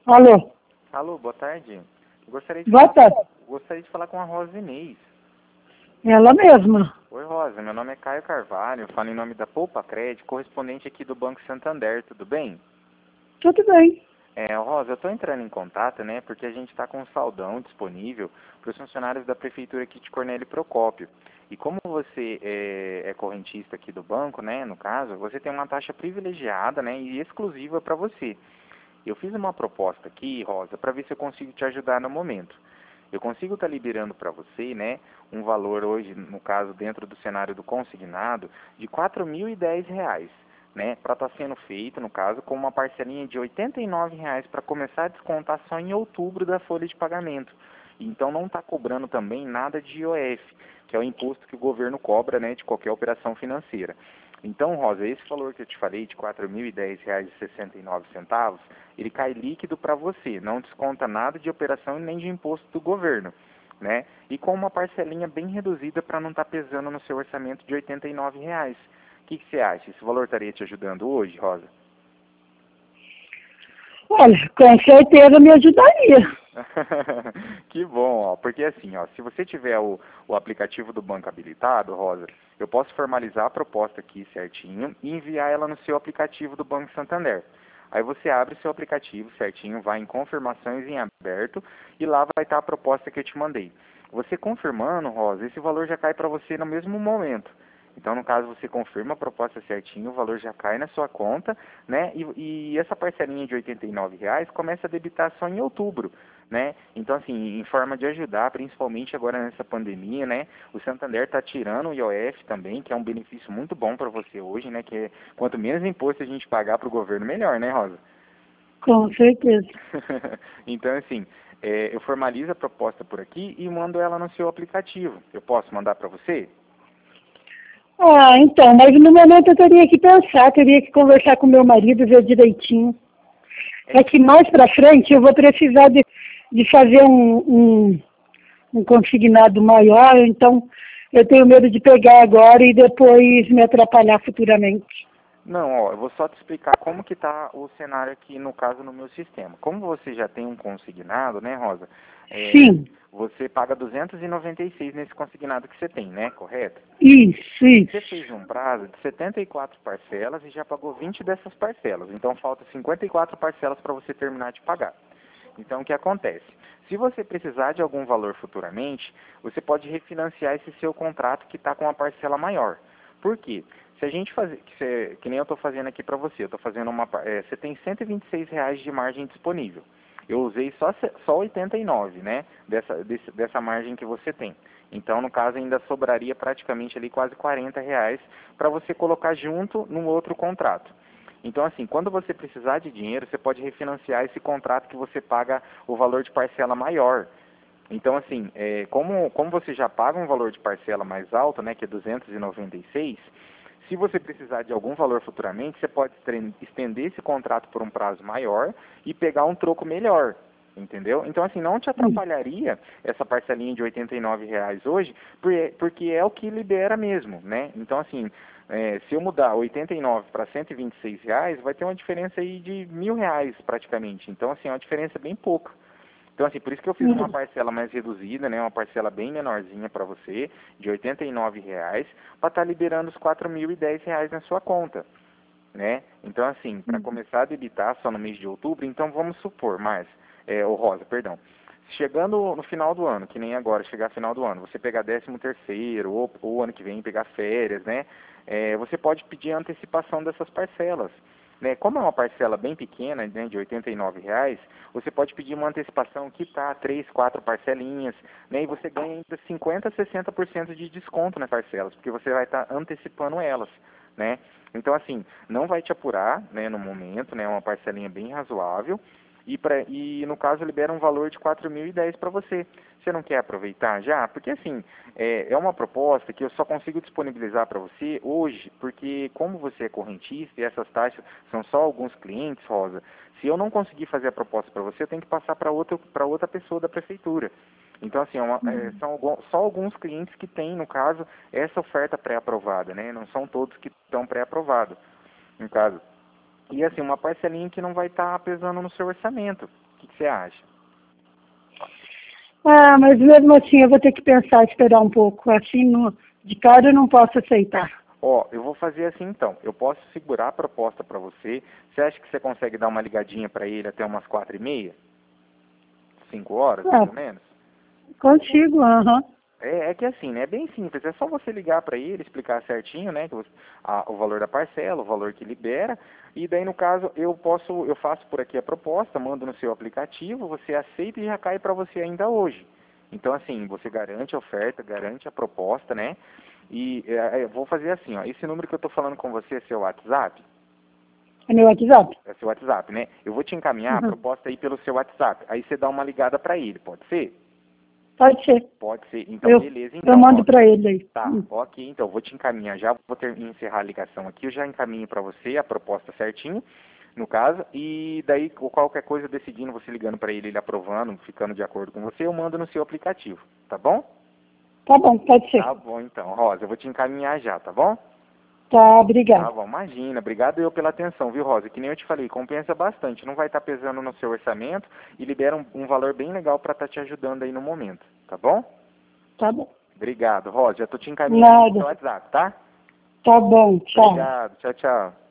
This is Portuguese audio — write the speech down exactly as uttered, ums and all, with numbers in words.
Alô? Alô, boa tarde. Gostaria de Boa falar, tarde. gostaria de falar com a Rosa Inês. Ela mesma. Oi, Rosa. Meu nome é Caio Carvalho. Eu falo em nome da Poupa Crédito, correspondente aqui do Banco Santander. Tudo bem? Tudo bem. É, Rosa, eu estou entrando em contato, né, porque a gente está com um saldão disponível para os funcionários da Prefeitura aqui de Cornélio Procópio. E como você é, é correntista aqui do banco, né, no caso, você tem uma taxa privilegiada, né, e exclusiva para você. Eu fiz uma proposta aqui, Rosa, para ver se eu consigo te ajudar no momento. Eu consigo estar liberando para você, né, um valor hoje, no caso, dentro do cenário do consignado, de quatro mil e dez reais, né, para estar sendo feito, no caso, com uma parcelinha de oitenta e nove reais para começar a descontar só em outubro da folha de pagamento. Então não está cobrando também nada de I O F, que é o imposto que o governo cobra, né, de qualquer operação financeira. Então, Rosa, esse valor que eu te falei de quatro mil e dez reais e sessenta e nove centavos, ele cai líquido para você, não desconta nada de operação e nem de imposto do governo, né? E com uma parcelinha bem reduzida para não estar tá pesando no seu orçamento de oitenta e nove reais. O que, que você acha? Esse valor estaria te ajudando hoje, Rosa? Olha, com certeza me ajudaria. Que bom, ó, porque assim, ó, se você tiver o, o aplicativo do banco habilitado, Rosa, eu posso formalizar a proposta aqui certinho e enviar ela no seu aplicativo do Banco Santander. Aí você abre seu aplicativo certinho, vai em confirmações em aberto e lá vai estar a proposta que eu te mandei. Você confirmando, Rosa, esse valor já cai para você no mesmo momento. Então, no caso, você confirma a proposta certinho, o valor já cai na sua conta, né? E, e essa parcelinha de oitenta e nove reais começa a debitar só em outubro, né? Então, assim, em forma de ajudar, principalmente agora nessa pandemia, né? O Santander está tirando o I O F também, que é um benefício muito bom para você hoje, né? Que é, quanto menos imposto a gente pagar para o governo, melhor, né, Rosa? Com certeza. Então, assim, é, eu formalizo a proposta por aqui e mando ela no seu aplicativo. Eu posso mandar para você? Ah, então, mas no momento eu teria que pensar, teria que conversar com meu marido, ver direitinho. É que mais pra frente eu vou precisar de, de fazer um, um, um consignado maior, então eu tenho medo de pegar agora e depois me atrapalhar futuramente. Não, ó, eu vou só te explicar como que está o cenário aqui, no caso, no meu sistema. Como você já tem um consignado, né, Rosa? É, Sim, você paga duzentos e noventa e seis nesse consignado que você tem, né, correto? isso, Você isso. fez um prazo de setenta e quatro parcelas e já pagou vinte dessas parcelas. Então, falta cinquenta e quatro parcelas para você terminar de pagar. Então, o que acontece? Se você precisar de algum valor futuramente, você pode refinanciar esse seu contrato que está com uma parcela maior. Por quê? Se a gente fazer, que, você, que nem eu estou fazendo aqui para você, eu estou fazendo uma, é, você tem cento e vinte e seis reais de margem disponível. Eu usei só, só oitenta e nove, né, dessa, desse, dessa margem que você tem. Então, no caso, ainda sobraria praticamente ali quase quarenta reais para você colocar junto num outro contrato. Então, assim, quando você precisar de dinheiro, você pode refinanciar esse contrato que você paga o valor de parcela maior. Então, assim, é, como, como você já paga um valor de parcela mais alto, né, que é duzentos e noventa e seis, se você precisar de algum valor futuramente, você pode estender esse contrato por um prazo maior e pegar um troco melhor, entendeu? Então, assim, não te atrapalharia essa parcelinha de oitenta e nove reais hoje, porque é o que libera mesmo, né? Então, assim, é, se eu mudar oitenta e nove para cento e vinte e seis reais, vai ter uma diferença aí de mil reais praticamente. Então, assim, é uma diferença bem pouca. Então, assim, por isso que eu fiz uma parcela mais reduzida, né, uma parcela bem menorzinha para você, de oitenta e nove reais, para estar liberando os quatro mil e dez reais na sua conta, né? Então, assim, para começar a debitar só no mês de outubro, então vamos supor, Márcia, é, ou Rosa, perdão, chegando no final do ano, que nem agora, chegar final do ano, você pegar décimo terceiro, ou, ou ano que vem pegar férias, né, é, você pode pedir a antecipação dessas parcelas. Né, como é uma parcela bem pequena, né, de oitenta e nove reais, você pode pedir uma antecipação que tá três, quatro parcelinhas, né, e você ganha ainda cinquenta, sessenta por cento de desconto nas parcelas, porque você vai estar tá antecipando elas, né? Então, assim, não vai te apurar, né, no momento, né, uma parcelinha bem razoável, e, pra, e no caso libera um valor de quatro mil e dez para você. Você não quer aproveitar já? Porque assim, é, é uma proposta que eu só consigo disponibilizar para você hoje, porque como você é correntista e essas taxas são só alguns clientes, Rosa, se eu não conseguir fazer a proposta para você, eu tenho que passar para outra, para outra pessoa da prefeitura. Então, assim, é uma, é, são algum, só alguns clientes que têm, no caso, essa oferta pré-aprovada, né? Não são todos que estão pré-aprovados, no caso. E assim, uma parcelinha que não vai estar tá pesando no seu orçamento, O que, que você acha? Ah, mas mesmo assim eu vou ter que pensar, esperar um pouco. Assim, no, de cara eu não posso aceitar. Ó, eu vou fazer assim então. Eu posso segurar a proposta para você. Você acha que você consegue dar uma ligadinha para ele até umas quatro e meia? Cinco horas, mais Ah, ou menos? consigo, aham. É, é que assim, né? É bem simples. É só você ligar para ele, explicar certinho, né? Que você- a- o valor da parcela, o valor que libera. E daí, no caso, eu posso, eu faço por aqui a proposta, mando no seu aplicativo, você aceita e já cai para você ainda hoje. Então, assim, você garante a oferta, garante a proposta, né? E é, eu vou fazer assim, ó. Esse número que eu tô falando com você é seu WhatsApp? É meu WhatsApp? É seu WhatsApp, né? Eu vou te encaminhar a Uhum. proposta aí pelo seu WhatsApp. Aí você dá uma ligada para ele, pode ser? Pode ser. Pode ser. Então, Eu, beleza. eu Então, mando ó, para ele aí. tá, Hum. ok, então vou te encaminhar já, vou ter, encerrar a ligação aqui, eu já encaminho para você a proposta certinho, no caso, e daí qualquer coisa decidindo, você ligando para ele, ele aprovando, ficando de acordo com você, eu mando no seu aplicativo, tá bom? Tá bom, pode ser. Tá bom então, Rosa, eu vou te encaminhar já, tá bom? Tá, Tá obrigado. bom, imagina, obrigado eu pela atenção, viu, Rosa? Que nem eu te falei, compensa bastante, não vai estar pesando no seu orçamento e libera um, um valor bem legal para estar te ajudando aí no momento, tá bom? Tá bom. Obrigado, Rosa, já tô te encaminhando no seu Nada. WhatsApp, tá? Tá bom, tchau. Obrigado. Tchau, tchau.